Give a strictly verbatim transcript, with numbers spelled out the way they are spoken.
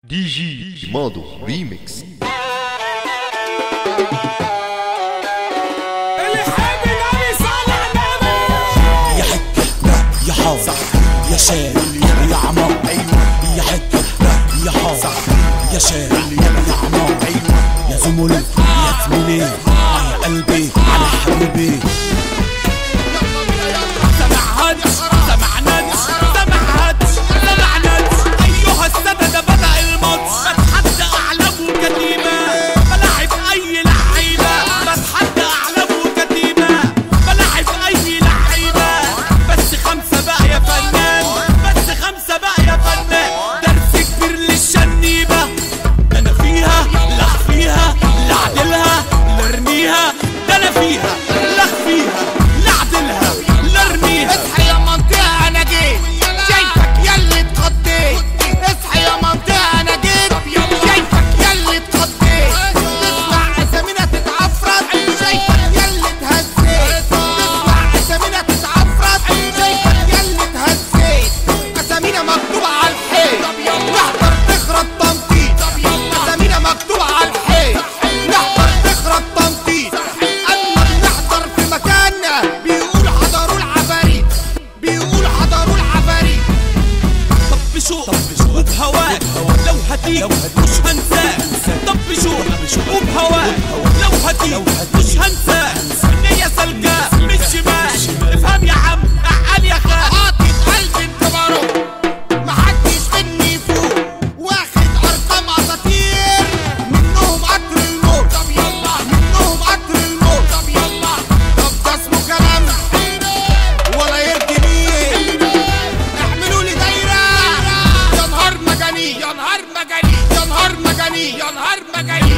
دي جي مادو ريميكس. يا حكة يا حافظ يا شارع يا عمار، يا حكة يا حافظ يا شارع يا عمار، يا زملاء يا زميلي يا قلبي على حبيبي. سمعهاش سمعناش سمعهاش سمعناش أيها السادة، ده بدأ الماتش. بتحدى أعلام وكتيبة، بلاعب أي لعيبة. بتحدى أعلام وكتيبة، بلاعب أي لعيبة. بس خمسة بقى يا فنان، بس خمسة بقى يا فنان. درس كبير للشنيبة، ده أنا فيها لخ فيها لعدلها نرميها. ده أنا فيها لخ فيها لعدلها نرميها. اصحى يا منطقة أنا جيت، شايفك ياللي اتخضيت. اصحى يا منطقة أنا جيت، شايفك ياللي اتخضيت. تسمع أسامينا تتعفرت، شايفك ياللي اتهزيت. تسمع أسامينا تتعفرت، شايفك ياللي اتهزيت. أسامينا مكتوبة على الحيط، نحضر تخرب تنطيط. أسامينا مكتوبة على الحيط، نحضر تخرب تنطيط. أما بنحضر في مكاننا بيقول حضروا العفاريت، بيقول حضروا العفاريت. طبشوا وبهواك لو هتيجي مش هنساك. طبشوا وبهواك لو هتيجي مش هنساك. النية سلكة مش شمال، افهم يا عم اعقل يا خال. عاطف قلبي انتبارو، محدش مني فوق. واخد ارقام اساطير، منهم قطر الموت. طب يلا منهم قطر الموت. طب يلا طب ده اسمه كلام ولا يرضي مين؟ اعملوا لي دايرة يا نهار مجانين، يا نهار مجانين، يا نهار مجانين، يا نهار مجانين.